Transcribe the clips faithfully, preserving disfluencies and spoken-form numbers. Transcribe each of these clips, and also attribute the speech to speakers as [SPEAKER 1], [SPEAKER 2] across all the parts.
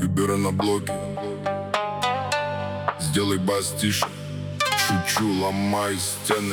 [SPEAKER 1] Выберу на блоке, сделай бас тише. Шучу, ломай стены.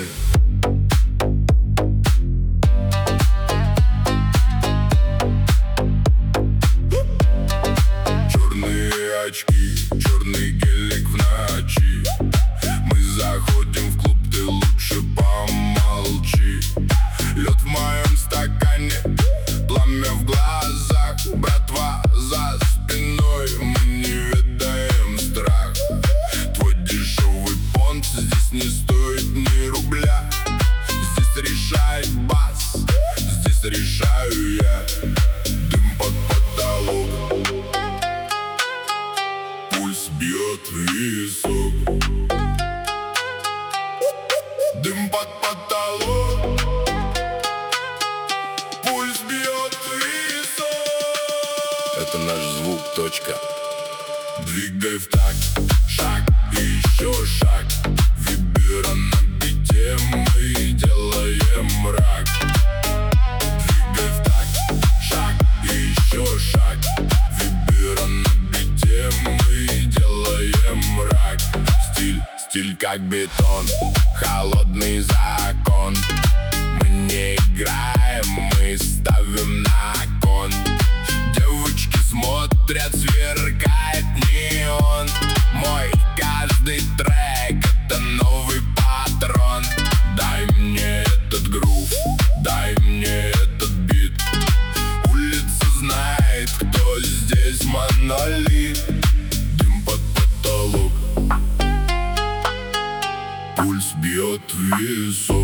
[SPEAKER 1] Черные очки, черный гелик в ночи. Мы заходим в клуб, ты лучше помолчи. Лед в моем стакане, пламя в глазах. Братва за спиной, мы не ведаем страх. Твой дешевый понт здесь не стоит ни рубля. Здесь решает бас, здесь решаю я. Дым под потолок, пульс бьет в висок. Дым под потолок, пульс бьет в висок. Это наш звук, точка. Двигай в такт, шаг и еще шаг. Вибера на бите, мы делаем мрак. Двигай в такт, шаг и еще шаг. Вибера на бите, мы делаем мрак. Стиль, стиль как бетон, холодный закон. Мы не играем, мы ставим на кон. Девочки смотрят, сверкает неон. Мой каждый трек — это новый патрон. Дай мне этот грув, дай мне этот бит. Улица знает, кто здесь монолит. Дым под потолок, пульс бьет в висок.